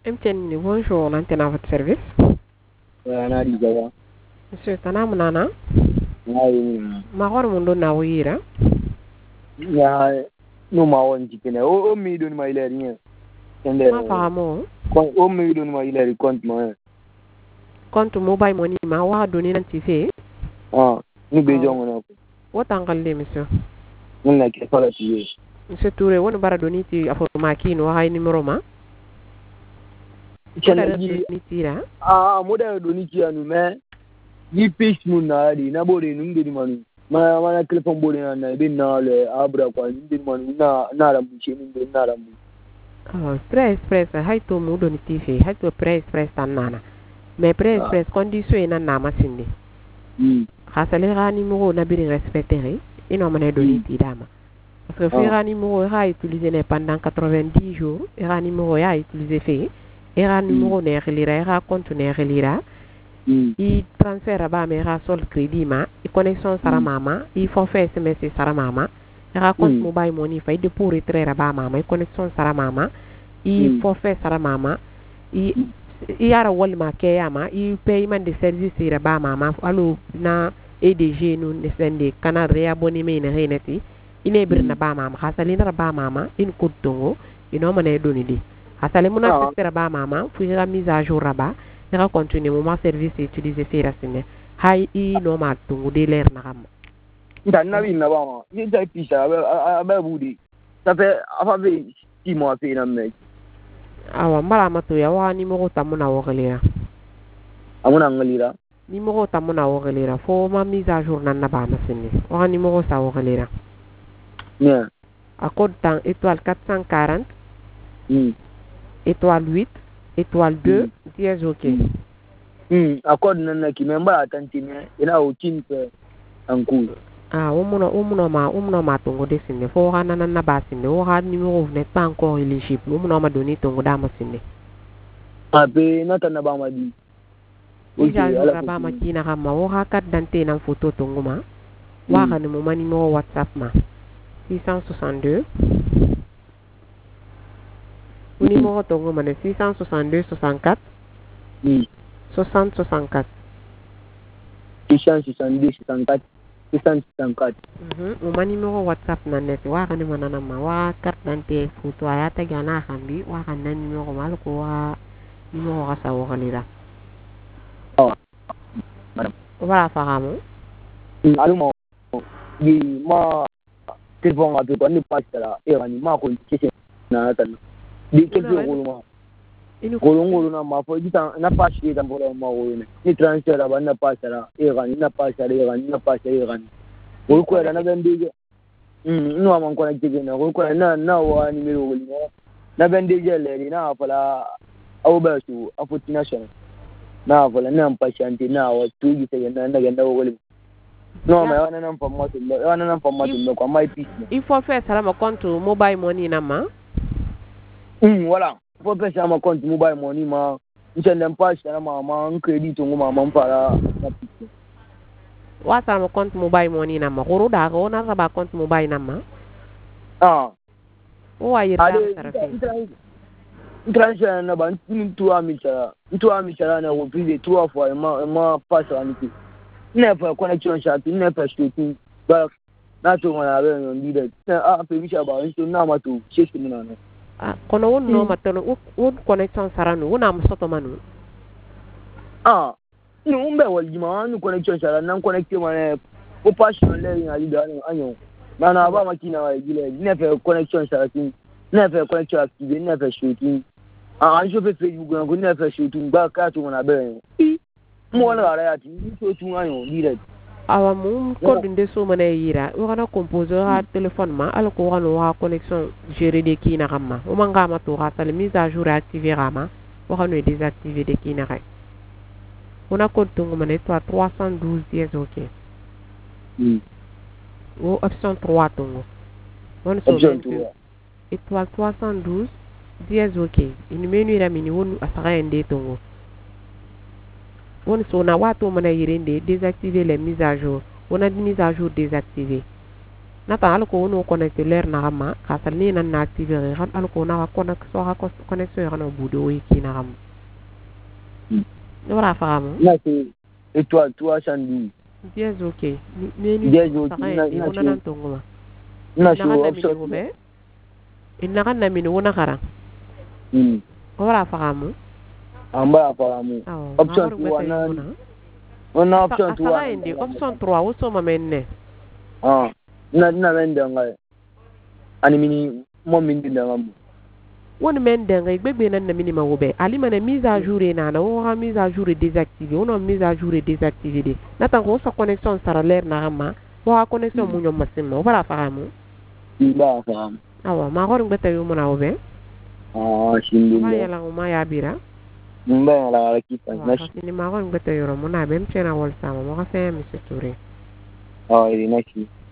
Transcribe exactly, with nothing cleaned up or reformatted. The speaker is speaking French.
M T N, bonjour, l'antenne à votre service. Wana Dizawa. Monsieur Tanamu Nana, Ngai Mahoro Mundo na Wira. ya no mawon jikene o o mi don ma ileri yen. Ende Ma famo, ko o mi don ma ileri compte ma. compte mobile money ma wa doni nanti fe. Ah, ni be jongo na ko. Wotangalle monsieur. Mun na ke fala tiye. Monsieur Touré, woni bara doni ti afoma kino hay numéro ma. Chele ji Ni tira. ah mo da do ni ti anu me. Yi page mun na di na bore nu ngedi manu. Ma ma na telefon bore na na be na le abra kwa ngedi manu na na ra mu che ni na ra mu. Ah, press press hay to mu doni ti fe, hay to press press tan nana. Mais press press condition ina na masindi. Hmm. Khasale ga numéro na bi respecter, ino mané doni ti dama. Parce que faire un numéro est utilisé pendant quatre-vingt-dix jours, et un numéro est utilisé fait, et un numéro n'est relira, et un compte n'est relira, il transfère à bas, mais il sol crédit, il connexion sera maman, il faut faire S M S sera maman, il compte mobile money, il de pour retrait à bas maman, il connexion sera maman, il faut faire sera maman, il y a un walma kayama, il paiement de service sera bas maman, alors na E D G nous ne sende canal réabonnement ne reneti. Ine bir na ba mama hasali na ba mama in kutungo ino mané doni di hasali muna secteur ba mama fu ga mise à jour raba ga continuer moment service utiliser faire sine hay i no ma tungu de l'air na kam Dan na bi na ba ma ni dai pisa ba ba budi ça fait avant be six mois pe na me awa mbala mato ya wa ni mo tamuna wo gelira amuna ngalira ni mo tamuna wo gelira fo ma mise à jour nan na ba na sine wa ni mo sa wo gelira. Yeah. À code temps étoile quatre cent quarante, mm. étoile huit, étoile deux, mm. dièse OK. Mm. À code nana qui même pas attention, il a aucune en cours. Ah, umuno umuno ma umuno ma tongo de sine fo ha nana na ba sine o ha numéro n'est pas encore éligible umuno ma donné tongo da ma sine. Ah be na tan ba ma di. Oui, ala ba ma kina ha ma o ha carte d'identité na photo tongo ma. Wa ha mo ma numéro WhatsApp ma. six cent soixante-deux. Le numéro tongo mané six cent soixante-deux soixante-quatre. Oui. soixante soixante-quatre. six cent soixante-deux soixante-quatre. six cent soixante-quatre. Mhm. Mon numéro WhatsApp na net wa kan manana ma wa carte d'identité photo ayata gana hambi wa kan na numéro mal ko wa numéro rasa wa kalira. Oh. Madam. Wala fahamo. Aluma. Di ma telefon ape ko ni pasara e rani ma ko kese na tan di ke ko ngoluma ini ko ngoluna ma fo di tan na pashe tan bo ma wo ne ni transfer ba na pasara e rani na pasara e rani na pasara e rani ko ko na bende mm no ma ko na jige na ko ko na na wa ni mero woli na bende je le na fala au ba su afuti national na fala na pashanti na wa tugi te na na ga woli. Non, mais on a un format de on a un format de quoi mai piste. Il faut faire ça mon compte mobile money na ma. Hum, voilà. Il faut faire ça mon compte mobile money ma. Je n'aime pas ça ma ma crédit ton ma ma para. Wa ça mon compte mobile money na ma. Goro da go na ba compte mobile na ma. Ah. O wa yira sarafi. Transfer na ba tu ami ça. Tu ami ça na wo plus de trois fois ma ma passe en été. Never connection shot, never shooting. But not to one other leader. After we shall about to Namatu, chasing on it. Ah, kono won no matano won connection saranu wona am soto manu. Ah, no umbe wal man connection shot nan connecte man o passion le yin ali da anyo. Mana ba makina wa gile, never connection shot, never connection active, never shooting. Ah, an shope Facebook go never shooting ba ka to na be. Mo na ara ya ti so tun ayo leader. Awa mum code de so mané yira o kana composer ha téléphone ma al ko wano ha connexion gérer de ki na ramma o manga ma to ha sal mise à jour activer rama o kana désactiver de ki na ray on a code tongo mané trois cent douze dièse OK. Hmm. O option trois tongo on so étoile trois cent douze dièse OK une menu la mini won asara ndé tongo. On so na wato mana yirinde désactiver les mises à jour. On a des mises à jour désactivées. nata alko no connecté leer na ma ka sal ni nan na activer ran alko na connexion ha connexion ran budo ki na ram wala famu na c'est et toi toi Sandy bien ok mais ni bien ok na na nan tongo na so option be inna kan na min wona kara hmm wala famu amba famu option two na ona option two na indi option trois wo so ma menne ah na na mende ngai ani mini mo min dinda ngam woni men denga gbegbe nan na minima wobe ali mana mise à jour na na wo ha mise à jour désactiver on mise à jour désactiver de na tan ko sa connexion sara leer na ma wo ha connexion mu ñom masim mo wala fahamu ba faham awa ma ko ngata yo mona wobe ah shindi ma yala ma ya bira mba la la ki pa na ni ma ko ngata yo mo na bem chena wol sama mo ka fe mi se touré ah il est